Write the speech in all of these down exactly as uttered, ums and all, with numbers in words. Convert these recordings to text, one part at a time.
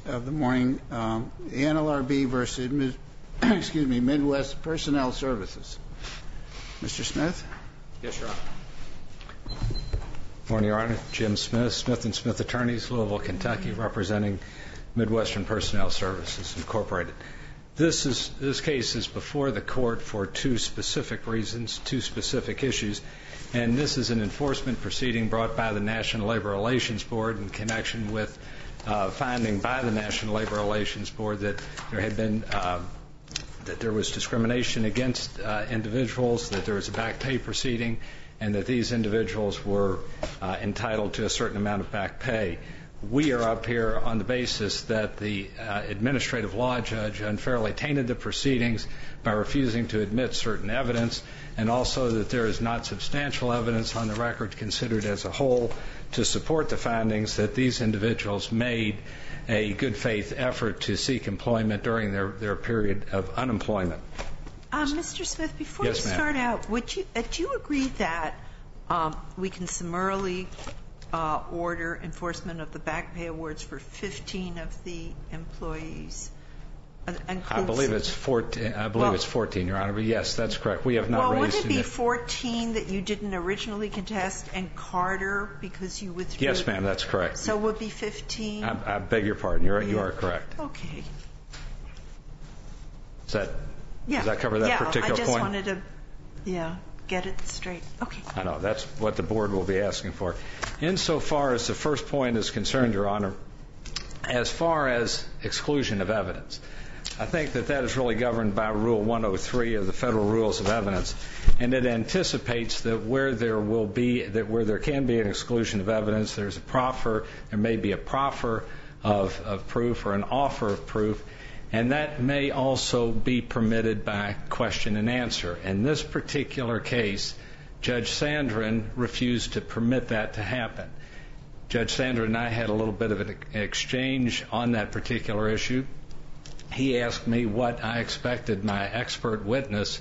of the morning, um, the N L R B versus excuse me, Midwest Personnel Services. Mister Smith? Yes, Your Honor. Morning, Your Honor. Jim Smith, Smith and Smith Attorneys, Louisville, Kentucky, representing Midwestern Personnel Services, Incorporated. This is this case is before the court for two specific reasons, two specific issues, and this is an enforcement proceeding brought by the National Labor Relations Board in connection with uh, finding by the National Labor Relations Board that there had been uh, that there was discrimination against uh, individuals, that there was a back pay proceeding, and that these individuals were uh, entitled to a certain amount of back pay. We are up here on the basis that the uh, administrative law judge unfairly tainted the proceedings by refusing to admit certain evidence, and also that there is not substantial evidence on the record considered as a whole to support the findings that these individuals made a good faith effort to seek employment during their, their period of unemployment. Uh, Mister Smith, before yes, you ma'am. start out, would you, uh, do you agree that um, we can summarily uh, order enforcement of the back pay awards for fifteen of the employees? Uh, I believe it's fourteen. I believe well, it's fourteen, Your Honor. But yes, that's correct. We have not well, raised. Well, would it be it. fourteen that you didn't originally contest, and Carter because you withdrew? Yes, ma'am. That's correct. So it would be fifteen. I, I beg your pardon. You're yeah. you are correct. Okay. Does that yeah. does that cover that yeah, particular point? I just point? wanted to, yeah, get it straight. Okay. I know that's what the board will be asking for. Insofar as the first point is concerned, Your Honor, as far as exclusion of evidence, I think that that is really governed by Rule one oh three of the Federal Rules of Evidence, and it anticipates that where there will be that where there can be an exclusion of evidence, there's a proffer, there may be a proffer of, of proof or an offer of proof, and that may also be permitted by question and answer. In this particular case, Judge Sandrin refused to permit that to happen. Judge Sandrin and I had a little bit of an exchange on that particular issue. He asked me what I expected my expert witness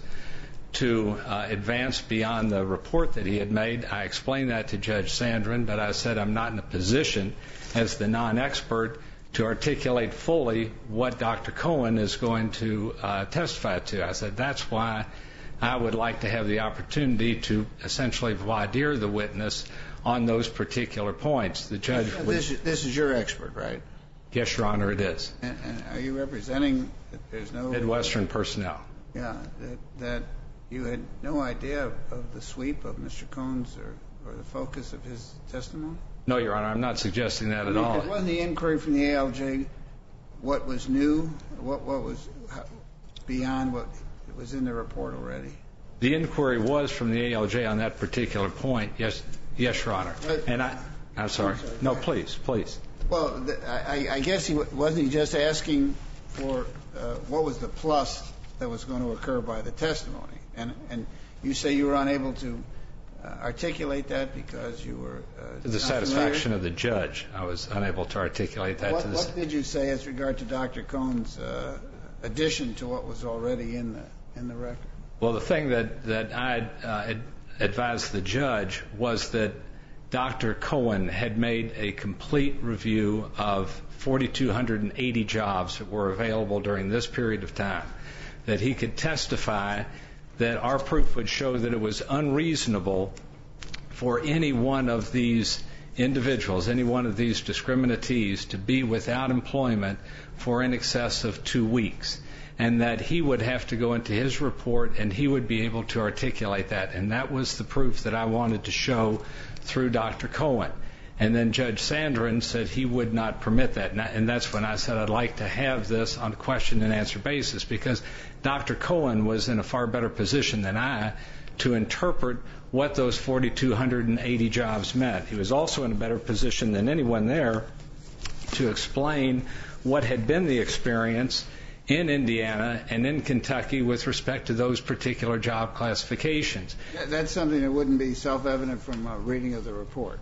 to uh, advance beyond the report that he had made. I explained that to Judge Sandrin, but I said I'm not in a position as the non-expert to articulate fully what Doctor Cohen is going to uh, testify to. I said that's why I would like to have the opportunity to essentially voir dire the witness on those particular points. The judge yeah, would, this, this is your expert, right? Yes, Your Honor, it is. And, and are you representing that there's no Midwestern personnel? Yeah, that, that you had no idea of, of the sweep of Mister Cohen's or, or the focus of his testimony? No, Your Honor, I'm not suggesting that I at mean, all. Wasn't the inquiry from the A L J what was new, what what was how, beyond what was in the report already? The inquiry was from the A L J on that particular point. Yes, yes, Your Honor. But, and I, I'm sorry. I'm sorry. No, please, please. Well, the, I, I guess he wasn't he just asking for uh, what was the plus that was going to occur by the testimony, and and you say you were unable to uh, articulate that because you were uh, to the satisfaction familiar? of the judge. I was unable to articulate that. What, to the what did you say as regard to Doctor Cohen's uh, addition to what was already in the in the record? Well, the thing that that I uh, advised the judge was that Doctor Cohen had made a complete review of four thousand two hundred eighty jobs that were available during this period of time, that he could testify that our proof would show that it was unreasonable for any one of these individuals, any one of these discriminatees, to be without employment for in excess of two weeks. And that he would have to go into his report and he would be able to articulate that. And that was the proof that I wanted to show through Doctor Cohen. And then Judge Sandrin said he would not permit that. And that's when I said I'd like to have this on a question and answer basis, because Doctor Cohen was in a far better position than I to interpret what those four thousand two hundred eighty jobs meant. He was also in a better position than anyone there to explain what had been the experience in Indiana and in Kentucky with respect to those particular job classifications. That's something that wouldn't be self-evident from a reading of the report.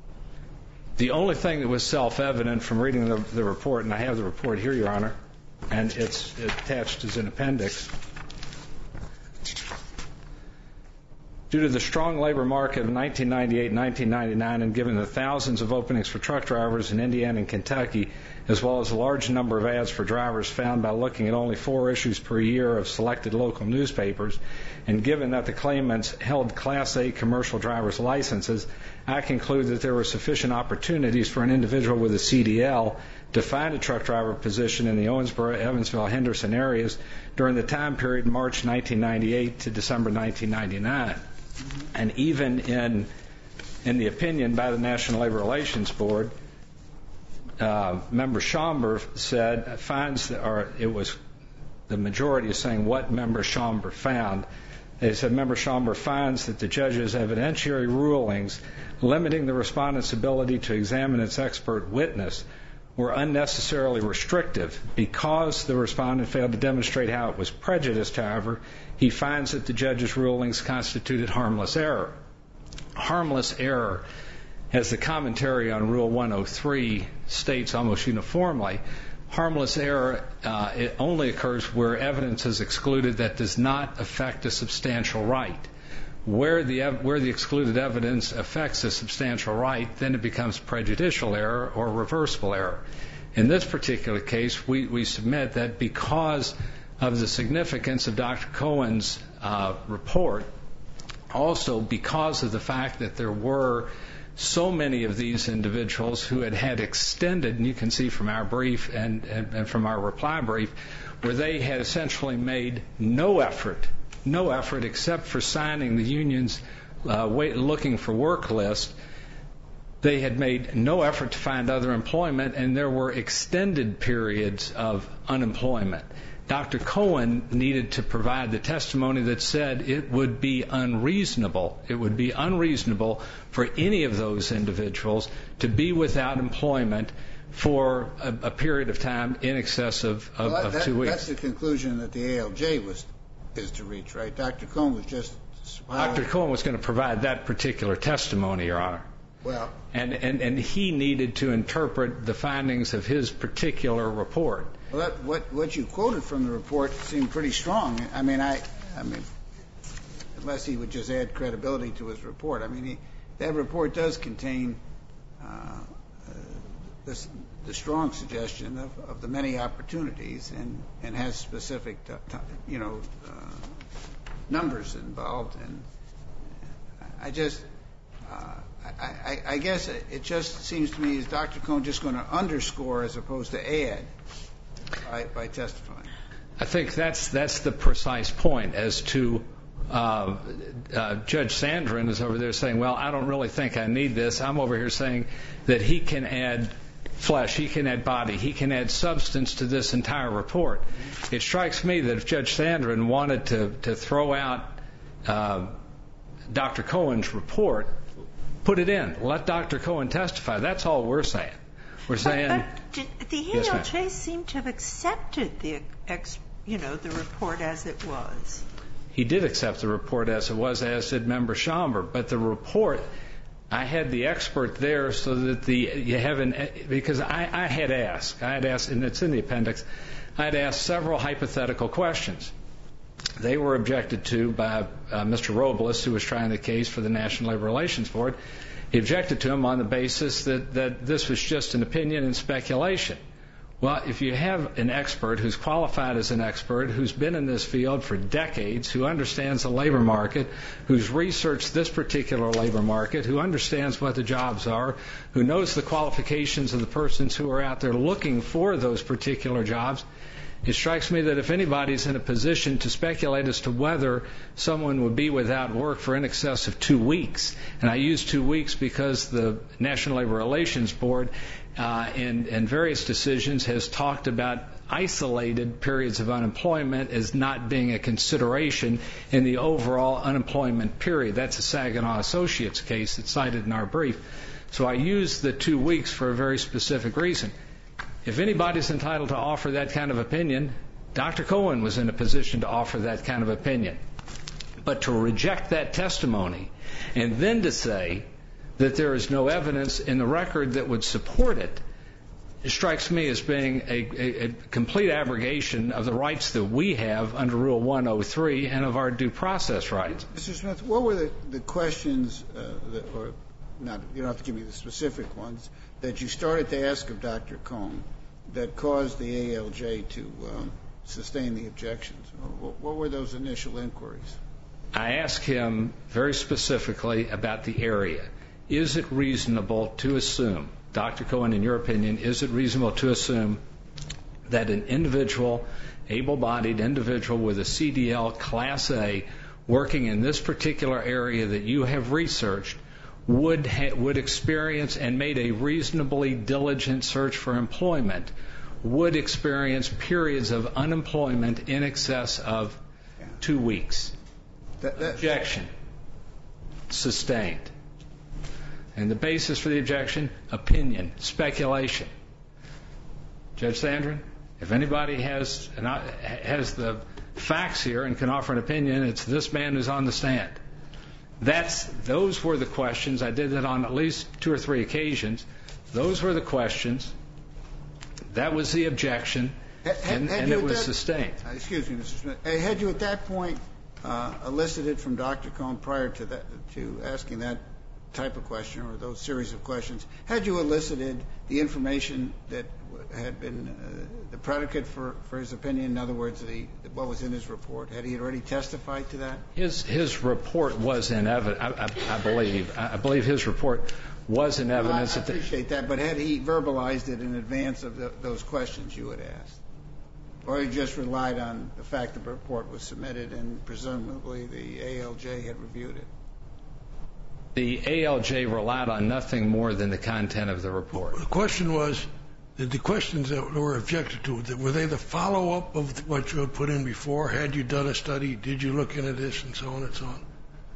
The only thing that was self-evident from reading the, the report, and I have the report here, Your Honor, and it's attached as an appendix. Due to the strong labor market of nineteen ninety-eight and nineteen ninety-nine, and given the thousands of openings for truck drivers in Indiana and Kentucky, as well as a large number of ads for drivers found by looking at only four issues per year of selected local newspapers, and given that the claimants held Class A commercial driver's licenses, I conclude that there were sufficient opportunities for an individual with a C D L to find a truck driver position in the Owensboro, Evansville, Henderson areas during the time period March nineteen ninety-eight to December nineteen ninety-nine. And even in in the opinion by the National Labor Relations Board, uh, Member Schomburg said finds that, or it was the majority is saying what Member Schomburg found. They said Member Schomburg finds that the judge's evidentiary rulings limiting the respondent's ability to examine its expert witness were unnecessarily restrictive. Because the respondent failed to demonstrate how it was prejudiced, however, he finds that the judge's rulings constituted harmless error. Harmless error, as the commentary on Rule one oh three states almost uniformly, harmless error uh, it only occurs where evidence is excluded that does not affect a substantial right. Where the where the excluded evidence affects a substantial right, then it becomes prejudicial error or reversible error. In this particular case, we, we submit that because of the significance of Doctor Cohen's uh, report, also because of the fact that there were so many of these individuals who had had extended, and you can see from our brief and, and, and from our reply brief, where they had essentially made no effort no effort except for signing the union's uh, wait, looking for work list. They had made no effort to find other employment, and there were extended periods of unemployment. Doctor Cohen needed to provide the testimony that said it would be unreasonable, it would be unreasonable for any of those individuals to be without employment for a, a period of time in excess of, of, well, of that, two weeks. That's the conclusion that the A L J was is to reach, right? Doctor Cohen was just... Doctor Cohen was going to provide that particular testimony, Your Honor. Well... And, and, and he needed to interpret the findings of his particular report. Well, that, what, what you quoted from the report seemed pretty strong. I mean, I, I mean, unless he would just add credibility to his report. I mean, he, that report does contain uh, uh, this, the strong suggestion of, of the many opportunities, and, and has specific, t- t- you know, uh, numbers involved. And I just, uh, I, I, I guess it just seems to me is Doctor Cohen just going to underscore as opposed to add by, by testifying. I think that's that's the precise point as to uh, uh, Judge Sandrin is over there saying, well, I don't really think I need this. I'm over here saying that he can add flesh, he can add body, he can add substance to this entire report. It strikes me that if Judge Sandrin wanted to, to throw out uh, Doctor Cohen's report, put it in. Let Doctor Cohen testify. That's all we're saying. We're saying... But, but the A L J yes, seemed to have accepted the, ex, you know, the report as it was. He did accept the report as it was, as did Member Schomburg. But the report... I had the expert there so that the you have an because I, I had asked I had asked and it's in the appendix. I had asked several hypothetical questions. They were objected to by uh, Mister Robles, who was trying the case for the National Labor Relations Board. He objected to him on the basis that that this was just an opinion and speculation. Well, if you have an expert who's qualified as an expert, who's been in this field for decades, who understands the labor market, who's researched this particular labor market, who understands what the jobs are, who knows the qualifications of the persons who are out there looking for those particular jobs, it strikes me that if anybody's in a position to speculate as to whether someone would be without work for in excess of two weeks, and I use two weeks because the National Labor Relations Board Uh, in, in various decisions has talked about isolated periods of unemployment as not being a consideration in the overall unemployment period. That's a Saginaw Associates case that's cited in our brief. So I use the two weeks for a very specific reason. If anybody's entitled to offer that kind of opinion, Doctor Cohen was in a position to offer that kind of opinion. But to reject that testimony and then to say that there is no evidence in the record that would support it, strikes me as being a, a, a complete abrogation of the rights that we have under Rule one oh three and of our due process rights. Mister Smith, what were the, the questions, uh, that, or not, you don't have to give me the specific ones, that you started to ask of Doctor Cohn that caused the A L J to um, sustain the objections? What, what were those initial inquiries? I asked him very specifically about the area. Is it reasonable to assume, Doctor Cohen, in your opinion, is it reasonable to assume that an individual, able-bodied individual with a C D L Class A working in this particular area that you have researched would ha- would experience and made a reasonably diligent search for employment, would experience periods of unemployment in excess of yeah. two weeks? That, that, objection. Sustained. And the basis for the objection, opinion, speculation. Judge Sandrin, if anybody has an, has the facts here and can offer an opinion, it's this man who's on the stand. That's those were the questions. I did that on at least two or three occasions. Those were the questions. That was the objection, had, and, had and it was that, sustained. Excuse me, Mister Smith. Had you at that point uh, elicited from Doctor Cohn prior to that, to asking that type of question or those series of questions, had you elicited the information that had been uh, the predicate for, for his opinion? In other words, the, what was in his report? Had he already testified to that? His his report was in evidence. I, I, I believe. I believe his report was in evidence. Well, I, I appreciate that, but had he verbalized it in advance of the, those questions you had asked, or he just relied on the fact the report was submitted and presumably the A L J had reviewed it? The A L J relied on nothing more than the content of the report. The question was, did the questions that were objected to, were they the follow-up of what you had put in before? Had you done a study? Did you look into this, and so on and so on?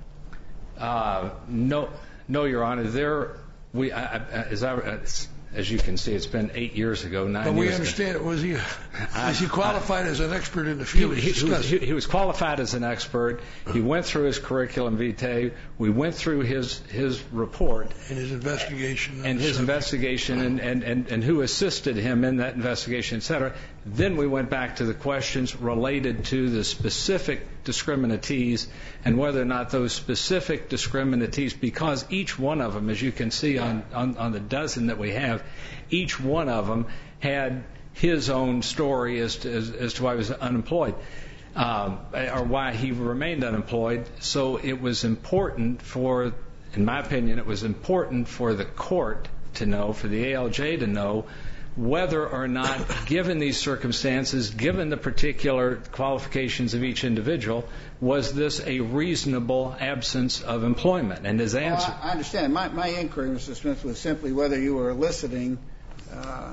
Uh, no, no, Your Honor. There, we, I, I, as I, as you can see, it's been eight years ago, nine but years ago. But we understand it. Was he, was he qualified I, as an expert in the field? He, he, was, he, he was qualified as an expert. He went through his curriculum vitae. We went through his, his report. And his investigation. And his subject. investigation and, and, and, and who assisted him in that investigation, et cetera. Then we went back to the questions related to the specific discriminatees and whether or not those specific discriminatees, because each one of them, as you can see on, on, on the dozen that we have, each one of them had his own story as to, as, as to why he was unemployed, um, or why he remained unemployed. So it was important for, in my opinion, it was important for the court to know, for the A L J to know, whether or not, given these circumstances, given the particular qualifications of each individual, was this a reasonable absence of employment? And his answer... Well, I understand. My, my inquiry, Mister Smith, was simply whether you were eliciting uh, uh,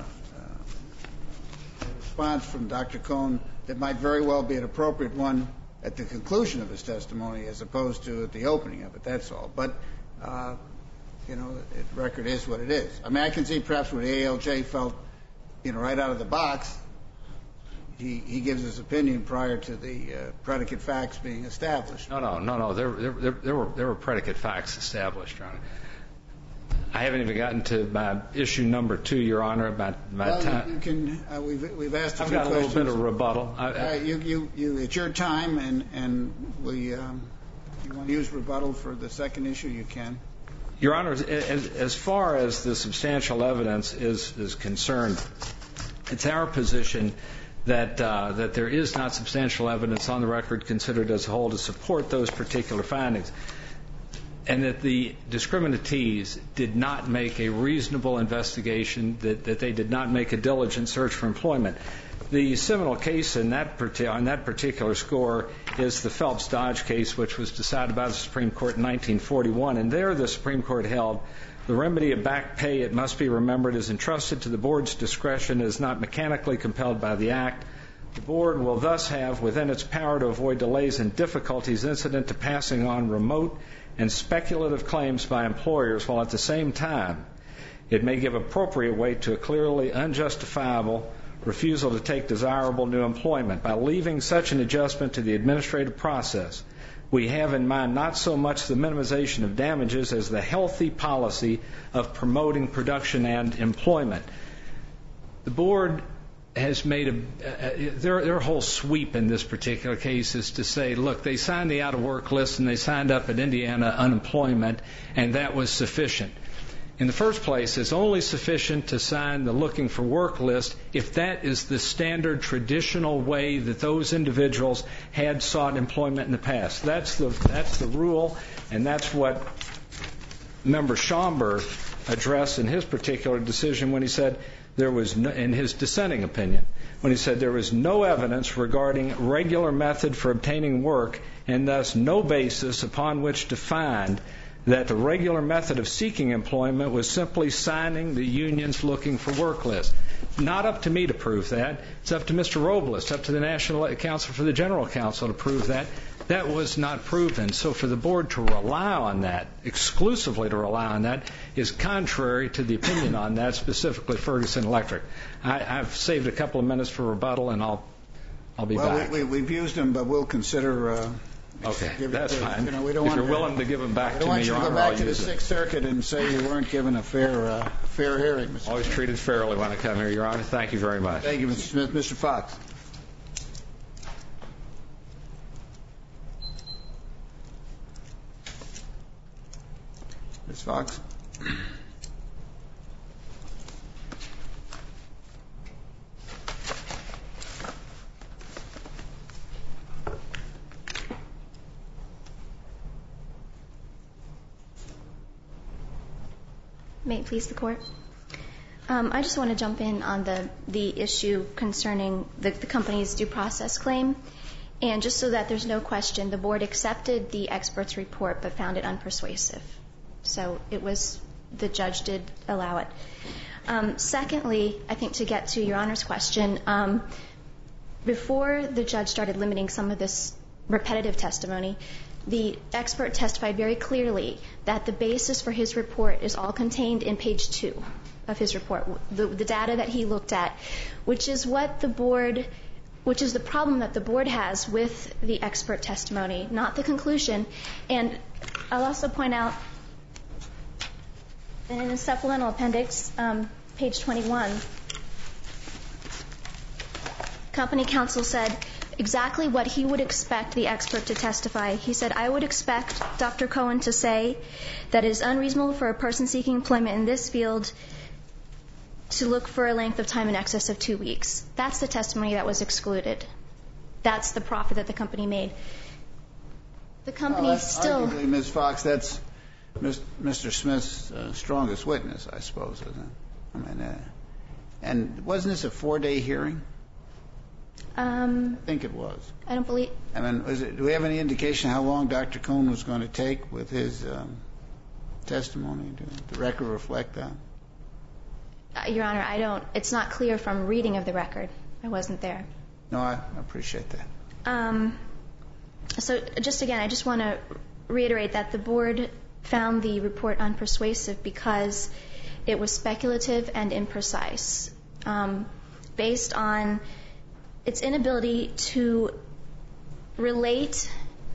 a response from Doctor Cohn that might very well be an appropriate one at the conclusion of his testimony as opposed to at the opening of it. That's all. But, uh, you know, the record is what it is. I mean, I can see perhaps what A L J felt, you know, right out of the box. He, he gives his opinion prior to the uh, predicate facts being established. No, no, no, no. There, there, there were there were predicate facts established, Your Honor. I haven't even gotten to my issue number two, Your Honor. About my well, time. You can. Uh, we've we've asked a I've few got questions. a little bit of rebuttal. I, uh, you, you, you. It's your time, and and we. Um, if you want to use rebuttal for the second issue, you can. Your Honor, as, as far as the substantial evidence is is concerned, it's our position that uh, that there is not substantial evidence on the record considered as a whole to support those particular findings, and that the discriminatees did not make a reasonable investigation, that, that they did not make a diligent search for employment. The seminal case in that on that particular score is the Phelps Dodge case, which was decided by the Supreme Court in nineteen forty-one, and there the Supreme Court held the remedy of back pay, it must be remembered, is entrusted to the Board's discretion, is not mechanically compelled by the Act. The Board will thus have within its power to avoid delays and difficulties incident to passing on remote and speculative claims by employers, while at the same time it may give appropriate weight to a clearly unjustifiable refusal to take desirable new employment. By leaving such an adjustment to the administrative process, we have in mind not so much the minimization of damages as the healthy policy of promoting production and employment. the board has made a, uh, their, their whole sweep in this particular case is to say, look, they signed the out-of-work list and they signed up at Indiana unemployment, and that was sufficient. In the first place, it's only sufficient to sign the looking for work list if that is the standard traditional way that those individuals had sought employment in the past. That's the, that's the rule, and that's what Member Schomburg addressed in his particular decision when he said there was, no, in his dissenting opinion, when he said there was no evidence regarding regular method for obtaining work and thus no basis upon which to find that the regular method of seeking employment was simply signing the union's looking for work list. Not up to me to prove that. It's up to Mister Robles, it's up to the National Council for the General Counsel to prove that. That was not proven. So for the board to rely on that, exclusively to rely on that, is contrary to the opinion on that, specifically Ferguson Electric. I, I've saved a couple of minutes for rebuttal, and I'll I'll be well, back. We, we, we've used them, but we'll consider. Uh, okay, give that's it to, fine. You know, we don't if want you're willing to give them back to me, Your Honor, I'll I'll use it. Don't want you to go back to the Sixth Circuit and say you weren't given a fair uh, fair hearing, Mister Always Smith. treated fairly when I come here, Your Honor. Thank you very much. Thank you, Mister Smith. Mister Fox. Miz Fox. May it please the Court? Um, I just want to jump in on the, the issue concerning the, the company's due process claim. And just so that there's no question, the board accepted the expert's report but found it unpersuasive. So it was, the judge did allow it. Um, secondly, I think to get to Your Honor's question, um, before the judge started limiting some of this repetitive testimony, the expert testified very clearly that the basis for his report is all contained in page two of his report, the, the data that he looked at, which is what the board, which is the problem that the board has with the expert testimony, not the conclusion. And I'll also point out, in the supplemental appendix, um, page twenty-one, company counsel said exactly what he would expect the expert to testify. He said, I would expect Doctor Cohen to say that it is unreasonable for a person seeking employment in this field to look for a length of time in excess of two weeks. That's the testimony that was excluded. That's the profit that the company made. The company well, still... Arguably, Miz Fox, that's Mister Smith's uh, strongest witness, I suppose, isn't it? I mean, uh, and wasn't this a four-day hearing? Um, I think it was. I don't believe... I mean, was it, do we have any indication how long Doctor Cohen was going to take with his um, testimony? Do the record reflect that? Uh, Your Honor, I don't... It's not clear from reading of the record. I wasn't there. No, I appreciate that. Um, so just again, I just want to reiterate that the board found the report unpersuasive because it was speculative and imprecise, um, based on its inability to relate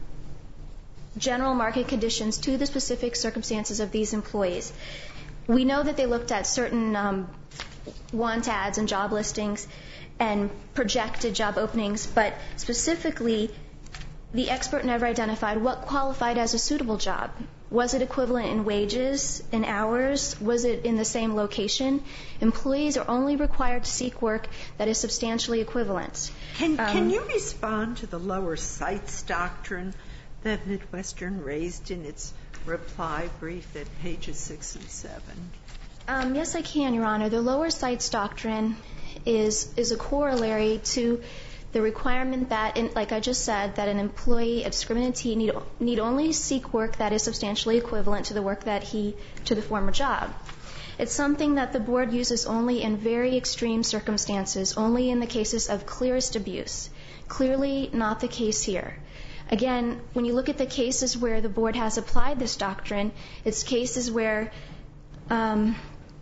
general market conditions to the specific circumstances of these employees. We know that they looked at certain um, want ads and job listings and projected job openings, but specifically, the expert never identified what qualified as a suitable job. Was it equivalent in wages, in hours? Was it in the same location? Employees are only required to seek work that is substantially equivalent. Can, um, can you respond to the lower sites doctrine that Midwestern raised in its reply brief at pages six and seven? Um, yes, I can, Your Honor. The lower sites doctrine is is a corollary to the requirement that, in, like I just said, that an employee of discriminatee need, need only seek work that is substantially equivalent to the work that he, to the former job. It's something that the board uses only in very extreme circumstances, only in the cases of clearest abuse. Clearly not the case here. Again, when you look at the cases where the board has applied this doctrine, it's cases where um,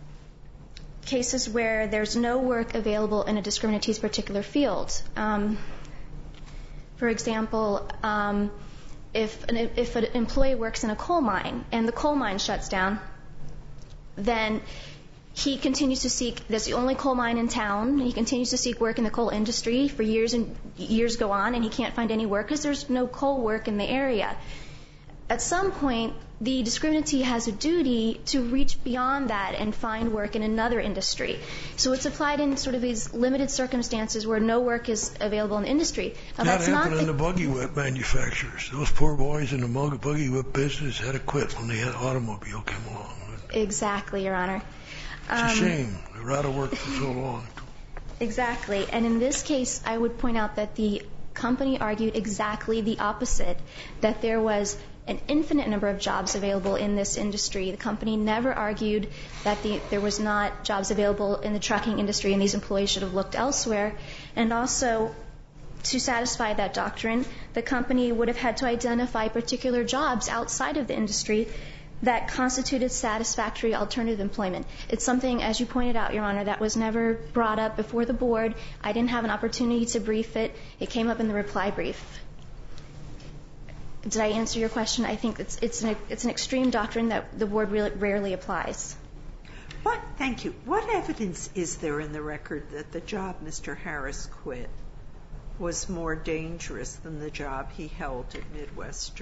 cases where there's no work available in a discriminatee's particular field. Um, for example, um, if, an, if an employee works in a coal mine and the coal mine shuts down, then he continues to seek, that's the only coal mine in town. He continues to seek work in the coal industry for years and years go on, and he can't find any work because there's no coal work in the area. At some point, the discriminantee has a duty to reach beyond that and find work in another industry. So it's applied in sort of these limited circumstances where no work is available in the industry. Now, that that's happened not in the, the buggy whip manufacturers. Those poor boys in the mug- buggy whip business had to quit when the automobile came along. Exactly, Your Honor. It's Um, a shame. They were out of work for so long. Exactly. And in this case, I would point out that the company argued exactly the opposite, that there was an infinite number of jobs available in this industry. The company never argued that the, there was not jobs available in the trucking industry and these employees should have looked elsewhere. And also, to satisfy that doctrine, the company would have had to identify particular jobs outside of the industry that constituted satisfactory alternative employment. It's something, as you pointed out, Your Honor, that was never brought up before the board. I didn't have an opportunity to brief it. It came up in the reply brief. Did I answer your question? I think it's, it's, an, it's an extreme doctrine that the board really rarely applies. What, thank you. What evidence is there in the record that the job Mister Harris quit was more dangerous than the job he held at Midwestern?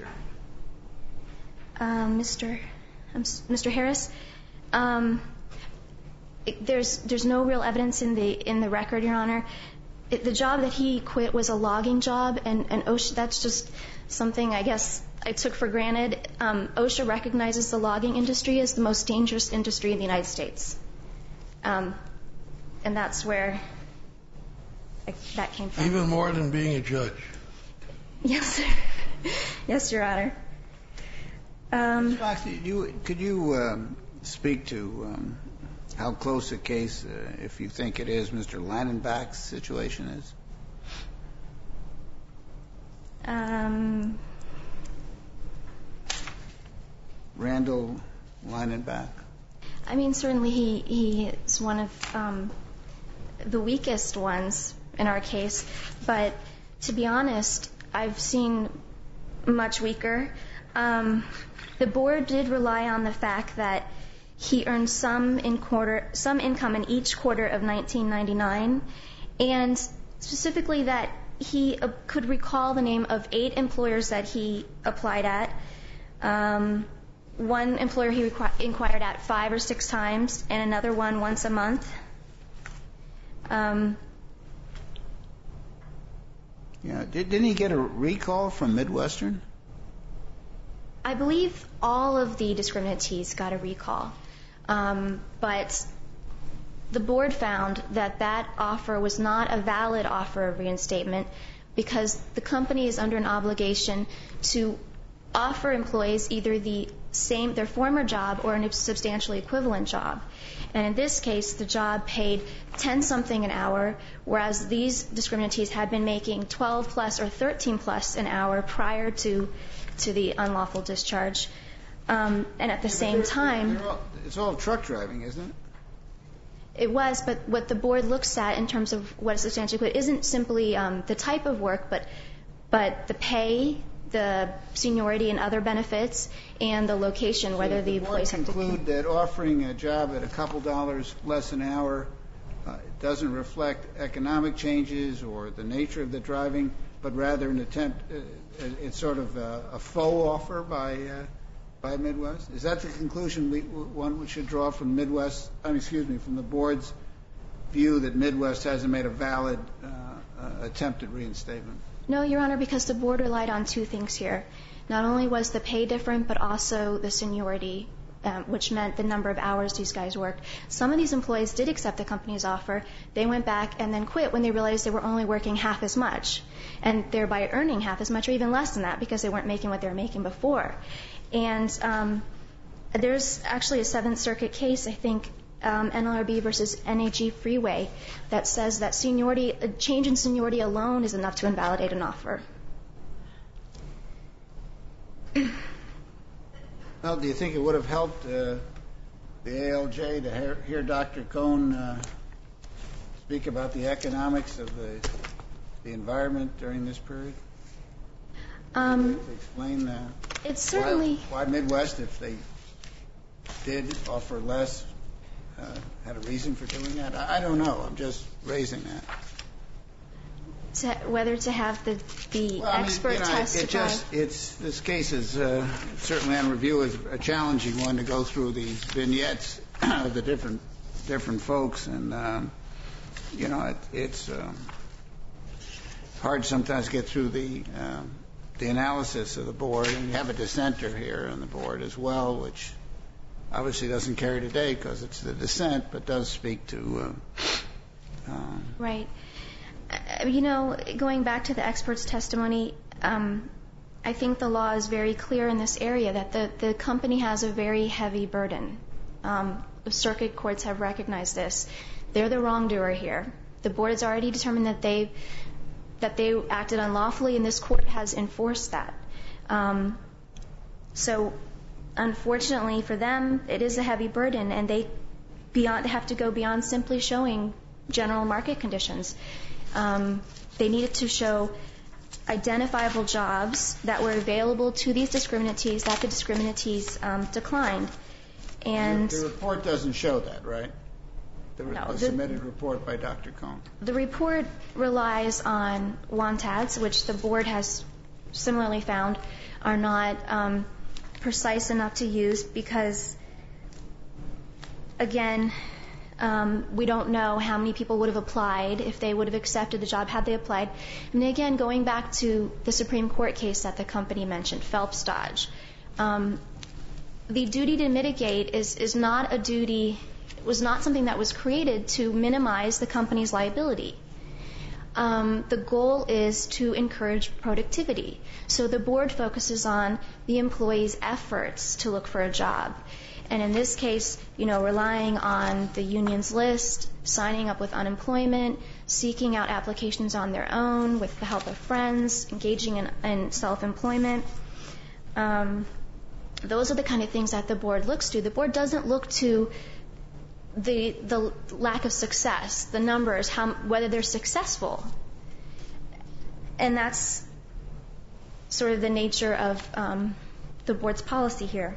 Um, Mister Um, Mister Harris, um, it, there's there's no real evidence in the in the record, Your Honor. It, the job that he quit was a logging job, and, and OSHA, that's just something I guess I took for granted. Um, OSHA recognizes the logging industry as the most dangerous industry in the United States. Um, and that's where I, that came from. Even more than being a judge. Yes, sir. Yes, Your Honor. Um, Miz Fox, you, could you um, speak to um, how close a case, uh, if you think it is, Mister Lannenbach's situation is? Um, Randall Lannenbach? I mean, certainly he, he is one of um, the weakest ones in our case, but to be honest, I've seen much weaker. Um, the board did rely on the fact that he earned some in quarter, some income in each quarter of nineteen ninety-nine, and specifically that he uh, could recall the name of eight employers that he applied at. Um, one employer he requ- inquired at five or six times, and another one once a month. Um, Yeah. Did, didn't he get a recall from Midwestern? I believe all of the discriminatees got a recall, um, but the board found that that offer was not a valid offer of reinstatement because the company is under an obligation to offer employees either the same, their former job or a substantially equivalent job. And in this case, the job paid ten something an hour, whereas these discriminatees had been making twelve plus or thirteen plus an hour prior to to the unlawful discharge. Um, and at the Yeah, same they're, time, they're all, it's all truck driving, isn't it? it was, but what the board looks at in terms of what is substantially equivalent isn't simply um, the type of work, but but the pay, the seniority and other benefits, and the location, So whether if the the board employees have to conclude that offering a job at a couple dollars less an hour uh, doesn't reflect economic changes or the nature of the driving, but rather an attempt, uh, it's sort of a, a faux offer by uh, by Midwest? Is that the conclusion we, one should draw from Midwest, I mean, excuse me, from the board's view that Midwest hasn't made a valid uh, uh, attempt at reinstatement? No, Your Honor, because the board relied on two things here. Not only was the pay different, but also the seniority, um, which meant the number of hours these guys worked. Some of these employees did accept the company's offer. They went back and then quit when they realized they were only working half as much, and thereby earning half as much or even less than that because they weren't making what they were making before. And um, there's actually a Seventh Circuit case, I think, Um, N L R B versus N A G Freeway, that says that seniority, a change in seniority alone is enough to invalidate an offer. Well, do you think it would have helped uh, the A L J to hear, hear Doctor Cohn uh, speak about the economics of the the environment during this period? Um, to explain uh, it's certainly why, why Midwest, if they did offer less, uh, had a reason for doing that? I, I don't know. I'm just raising that. To, whether to have the, the well, I mean, expert you know, testify. It just, it's, this case is uh, certainly on review is a challenging one to go through these vignettes of the different different folks, and um, you know, it, it's um, hard sometimes to get through the um, the analysis of the board, and you have a dissenter here on the board as well, which obviously doesn't carry today because it's the dissent, but does speak to. Uh, um, right. Uh, you know, going back to the expert's testimony, um, I think the law is very clear in this area that the, the company has a very heavy burden. Um, the circuit courts have recognized this. They're the wrongdoer here. The board has already determined that they that they acted unlawfully, and this court has enforced that. Um, so, unfortunately for them, it is a heavy burden, and they beyond have to go beyond simply showing general market conditions. Um, they needed to show identifiable jobs that were available to these discriminatees, that the discriminatees um, declined. And the, the report doesn't show that, right? The, no, the the submitted report by Doctor Cohn. The report relies on WANTADs, which the board has similarly found are not um, precise enough to use because, again, Um, we don't know how many people would have applied if they would have accepted the job had they applied. And again, going back to the Supreme Court case that the company mentioned, Phelps Dodge, um, the duty to mitigate is, is not a duty, was not something that was created to minimize the company's liability. Um, the goal is to encourage productivity. So the board focuses on the employee's efforts to look for a job. And in this case, you know, relying on the union's list, signing up with unemployment, seeking out applications on their own with the help of friends, engaging in, in self-employment. Um, those are the kind of things that the board looks to. The board doesn't look to the the lack of success, the numbers, how, whether they're successful. And that's sort of the nature of um, the board's policy here.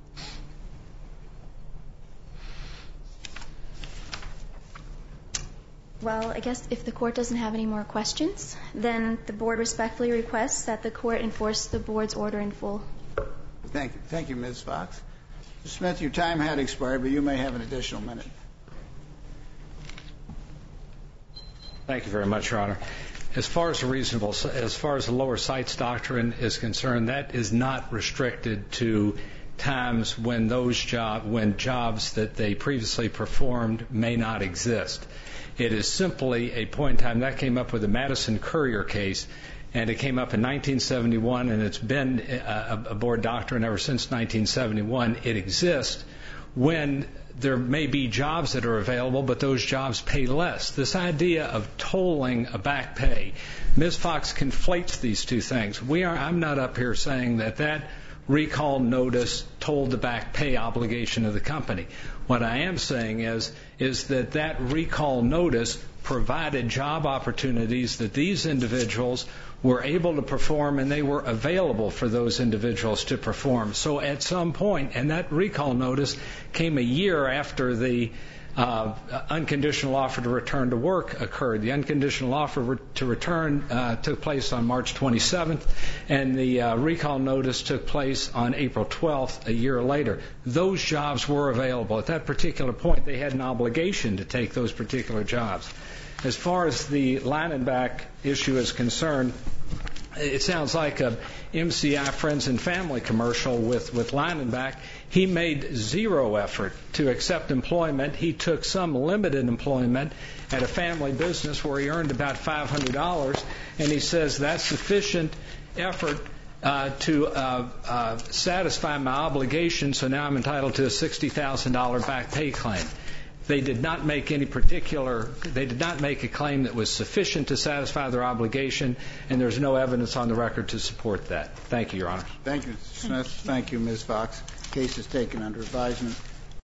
Well, I guess if the court doesn't have any more questions, then the board respectfully requests that the court enforce the board's order in full. Thank you. Thank you, Miz Fox. Mister Smith, your time had expired, but you may have an additional minute. Thank you very much, Your Honor. As far as the reasonable, as far as the lower sites doctrine is concerned, that is not restricted to times when those job, when jobs that they previously performed may not exist. It is simply a point in time. That came up with the Madison Courier case, and it came up in nineteen seventy-one, and it's been a, a board doctrine ever since nineteen seventy-one. It exists when there may be jobs that are available, but those jobs pay less. This idea of tolling a back pay, Miz Fox conflates these two things. We are. I'm not up here saying that that recall notice told the back pay obligation of the company. What I am saying is, is that that recall notice provided job opportunities that these individuals were able to perform, and they were available for those individuals to perform. So at some point, and that recall notice came a year after the uh, unconditional offer to return to work occurred. The unconditional offer re- to return uh, took place on March twenty-seventh, and the uh, recall notice took place on April twelfth, a year later. Those jobs were available. At that particular point, they had an obligation to take those particular jobs. As far as the Linenback issue is concerned, it sounds like a M C I Friends and Family commercial with, with Linenback. He made zero effort to accept employment. He took some limited employment at a family business where he earned about five hundred dollars, and he says that's sufficient effort uh, to uh, uh, satisfy my obligation, so now I'm entitled to a sixty thousand dollars back pay claim. They did not make any particular, they did not make a claim that was sufficient to satisfy their obligation, and there's no evidence on the record to support that. Thank you, Your Honor. Thank you, Mister Smith. Thank you, Miz Fox. Case is taken under advisement.